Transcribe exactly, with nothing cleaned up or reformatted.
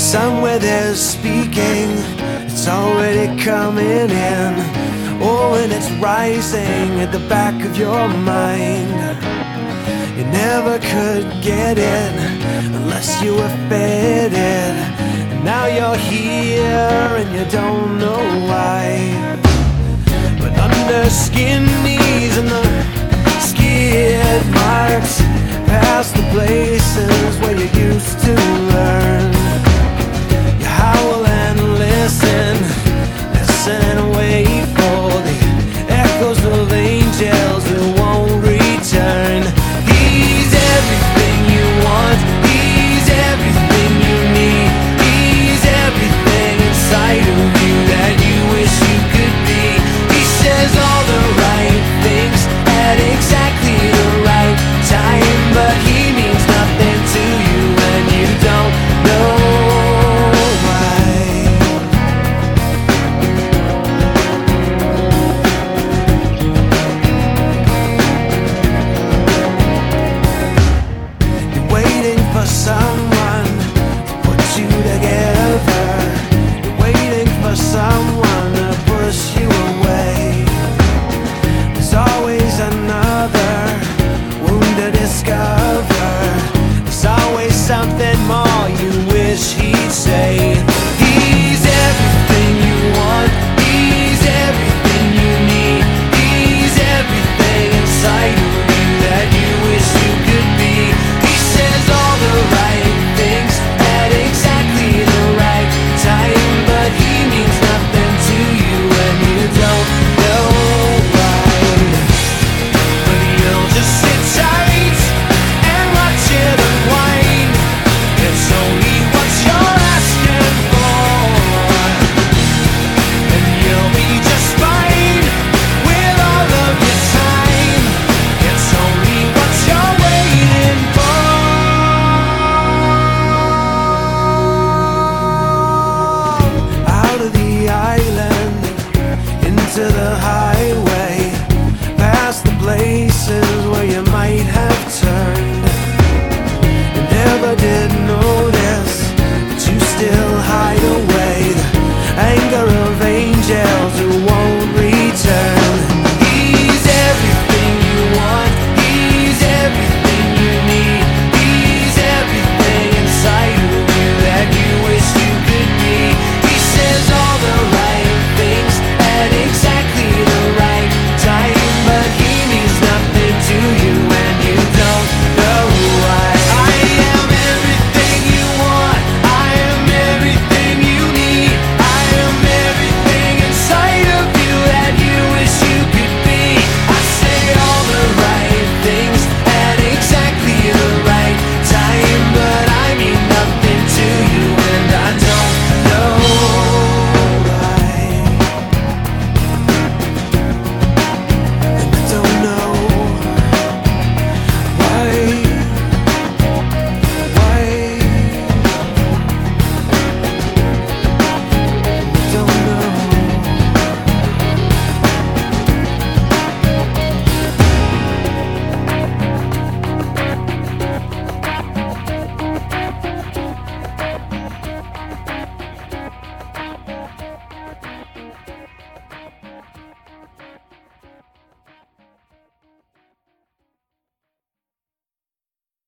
Somewhere there's speaking, it's already coming in. Oh, and it's rising at the back of your mind. You never could get it unless you were fed it. And now you're here and you don't know why. But under skin knees and the skid marks, past the places where you used to